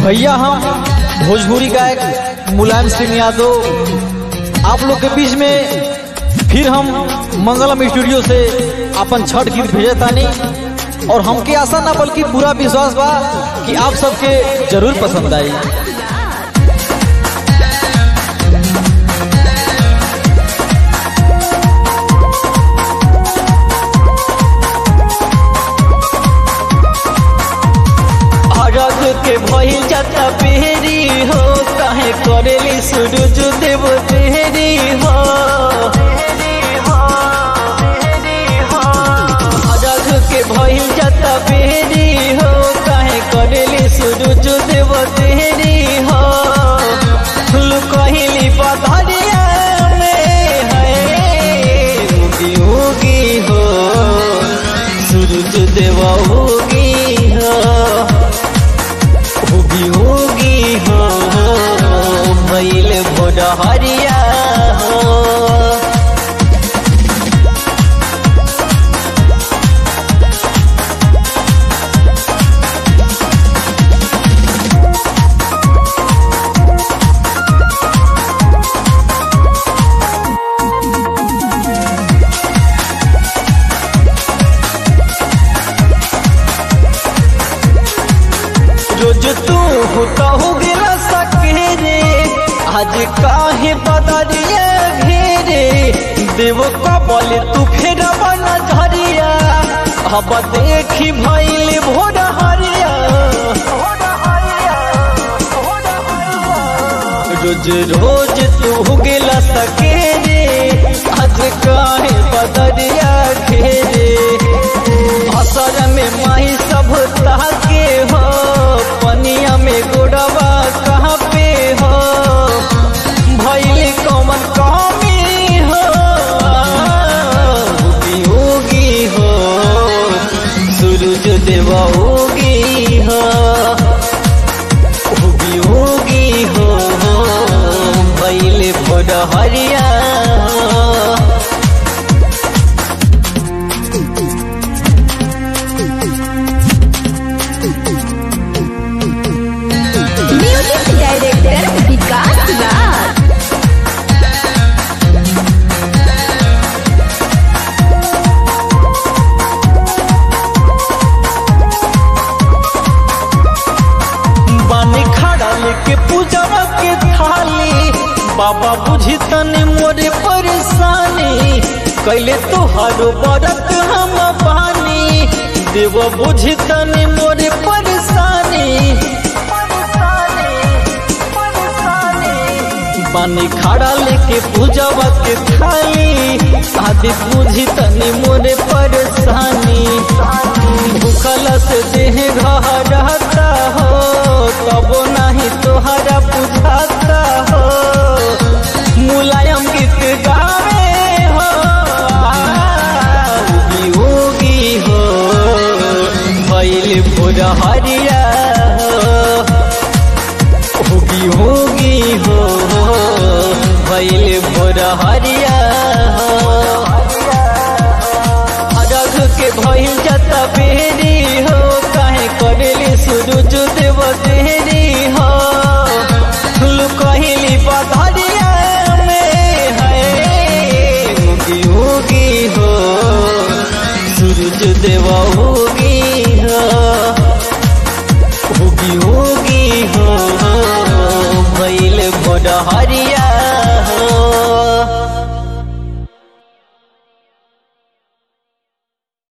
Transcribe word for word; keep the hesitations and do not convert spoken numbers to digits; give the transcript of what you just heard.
भैया हम भोजपुरी गायक मुलायम सिंह यादव आप लोग के बीच में फिर हम मंगलम स्टूडियो से अपन छठ गीत भेजे तानी और हमके आशा ना बल्कि पूरा विश्वास बा कि आप सबके जरूर पसंद आई। के भइल जाता बेरी हो काहे करेली सूरज देव तेरी हो अरग के भइल जाता बेरी हो काहे करेली सूरज देव तेरी हो कहली बधरिया में है उगी उगी हो सूरज देव उगी हो होगी होगी हो भइल भोरहरिया हो। रोज तू होता हो गिरा सके रे आज काहे बदरिया घेरे देव कबल तू फेर बना झरिया अब देखी भइल भोर हरिया रोज रोज तू गिला सके रे आज काहे बदरिया घेरे असर में माही सब ताके हो पनिया में गोड़वा कहाँ पे हो भइल कौन कमी हो उगी उगी हो सूरज देव उगी हो उगी उगी हो भइल भोरहरिया के पूजा के थाली बाबा बुझी तने मोरे परेशानी कैले तोहारो बरत हम पानी देव बुझी तने मोरे परेशानी पानी खड़ा लेके पूजा के थाली आदि बुझी तने मोरे परेशानी भूखला से देह घर रहता हो तब नहीं तोहरा बुझाता हो मुलायम गीत गावे हो उगी उगी हो भइल भोरहरिया उगी उगी हो भइल भोरहरिया अरग के भइल जाता बेरी हो काहे करेली सूरज देव तेरी हो कहली बधरिया में है उगी उगी हो सूरज देव उगी हो उगी उगी हो भइल भोरहरिया।